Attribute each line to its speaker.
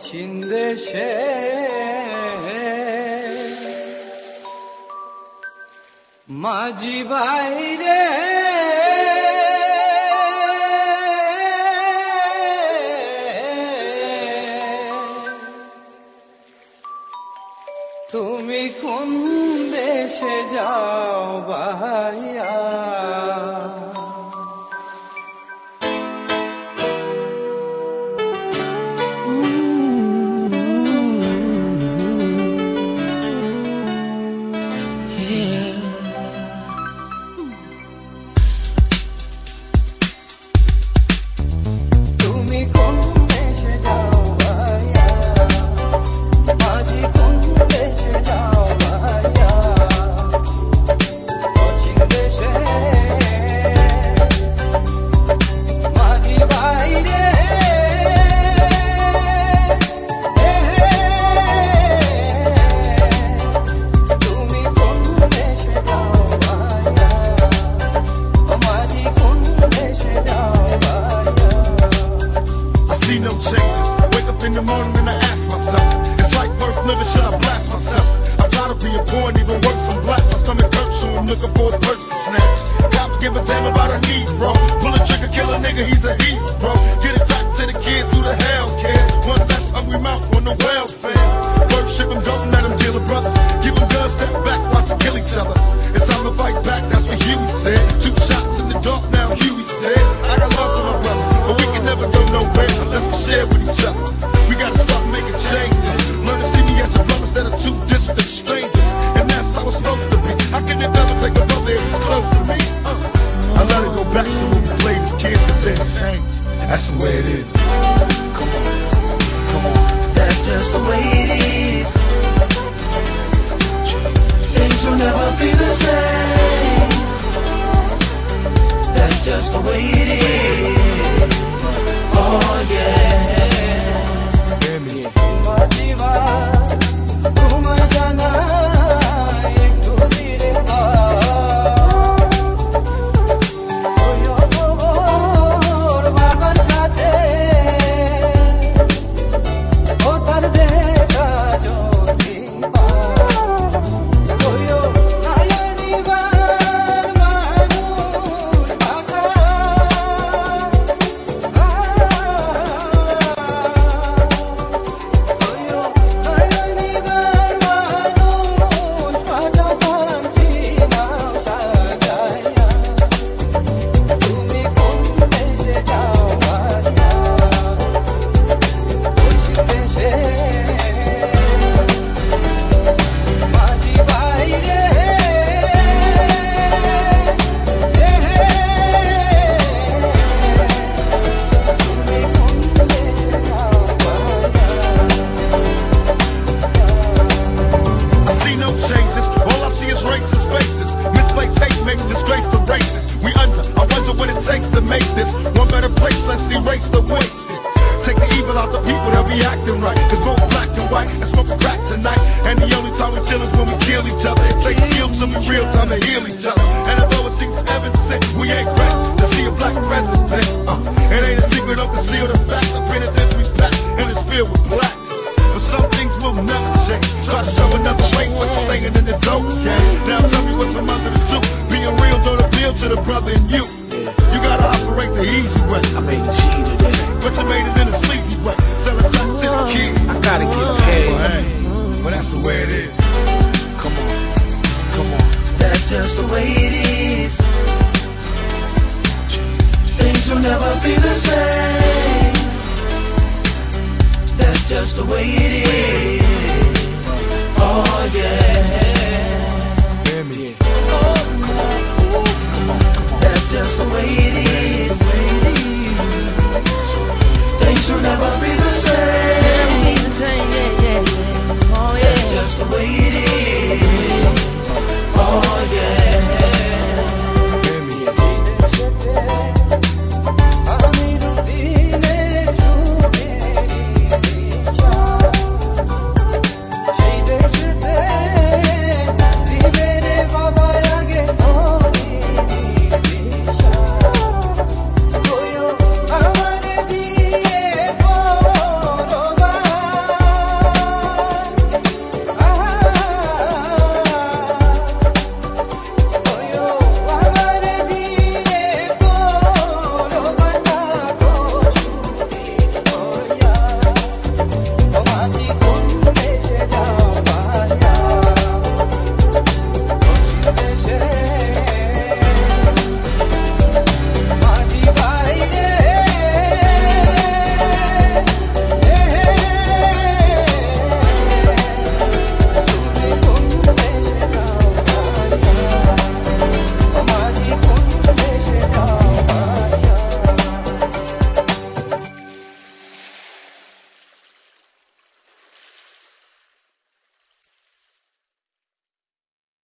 Speaker 1: পশ্চিম দেশে মাঝি বাইরে তুমি কোন দেশে যাও ভাইয়া
Speaker 2: No changes. Wake up in the morning and I ask myself, it's like birth living, should I blast myself? I'm tired of being born, even worse, I'm black. My stomach hurts, so I'm looking for a purse to snatch. Cops give a damn about a Negro. Pull a trigger, kill a nigga, he's a hero. Get it back to the kids who the hell cares. One less hungry mouth on the welfare. Worship them, don't let them deal with brothers. Give them guns, step back, watch them kill each other. It's time to fight back, that's what Huey said. 2 shots in the dark, now Huey's dead. I got love for my brother, but we can never go nowhere unless we share with each other. We gotta start making changes. Learn to see me as a brother instead of 2 distant strangers. And that's how it's supposed to be. How can the devil take a brother if he's close to me? I let it go back to when we played as kids, but then changed. That's the way it is. Come on, come on.
Speaker 3: That's just the way it is. Things will never be the same. That's just the way it is. Oh yeah.
Speaker 2: Racist faces, misplaced hate makes disgrace to races. We under, I wonder what it takes to make this one better place. Let's erase the wasted. Take the evil out the people, they'll be acting right. Cause both black and white and smoking crack tonight. And the only time we chill is when we kill each other. It takes skill to be real time to heal each other. And although it seems evident, we ain't ready to see a black president. It ain't a secret of conceal the fact. The penitentiary's packed and it's filled with blacks. But some things will never change. Try to show another way, but you're staying in the dope game. Now tell me what's the mother to do. Being real don't appeal to the brother in you. You gotta operate the easy way.
Speaker 4: I made G today,
Speaker 2: but you made it in a sleazy way. Sell it back to the kid.
Speaker 4: I gotta get paid.
Speaker 2: Well, hey, well that's the way it is.
Speaker 4: Come on, come on.
Speaker 3: That's just the way it is. Things will never be the same. That's just the way it is. Oh yeah.
Speaker 4: Oh, come on, come on, come on.
Speaker 3: That's just the way it is. Things will never be the same.
Speaker 5: Yeah, yeah, yeah. Oh, yeah.
Speaker 3: That's just the way it is.